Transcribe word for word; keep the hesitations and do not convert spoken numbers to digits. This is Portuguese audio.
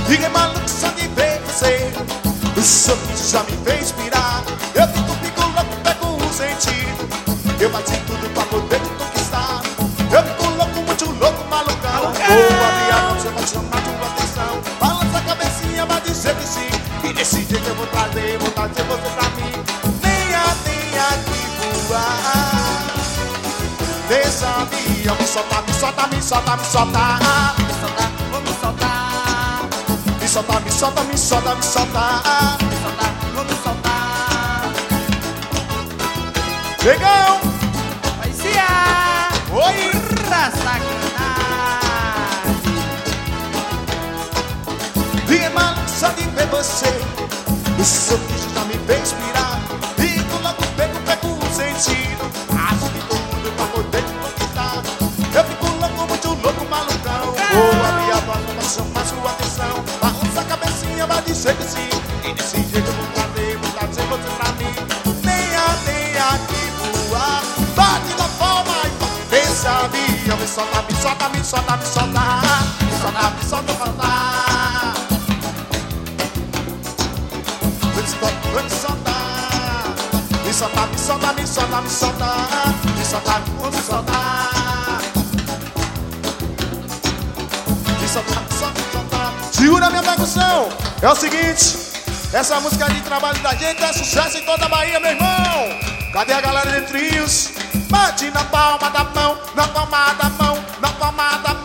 Fiquei maluco só de ver você. O sorriso já me fez pirar. Eu fico, fico louco, pego o sentido. Eu bati tudo pra poder te conquistar. Eu fico louco, muito louco, malucão. Vou abrir a mão, você vai chamar tua atenção. Balança a cabecinha, vai dizer que sim. E desse jeito eu vou trazer, vou trazer você pra mim. Venha, venha que voar. Deixa avião, me solta, me solta, me solta, me solta. Me soltar, vou me soltar. Me solta, me solta, me solta, me solta. Me soltar, vou me soltar. Negão! Parecia! Oi! Pra sacanagem. Fiquei maluco só de ver você. O sorriso já me fez pirar. Fico logo, pego, pego o sentido. Acho que todo mundo pra poder te conquistar. Eu fico louco, muito louco, malucão. Vou abrir a porta pra chamar sua atenção. Balança a cabecinha, vai dizer que sim. E desse jeito eu vou trazer, vou trazer você pra mim. Venha, venha que voar. Bate na palma e pensa avião. Me solta, me solta, me solta, me solta. Me solta, me solta, me solta. Me solta, me solta. Me solta, me solta, me solta, me solta. Me solta, me solta. Me solta, me solta, me solta. Segura minha percussão. É o seguinte, essa música de trabalho da gente é sucesso em toda a Bahia, meu irmão. Cadê a galera de trios? Bate na palma da mão, na palma da mão, na palma da mão.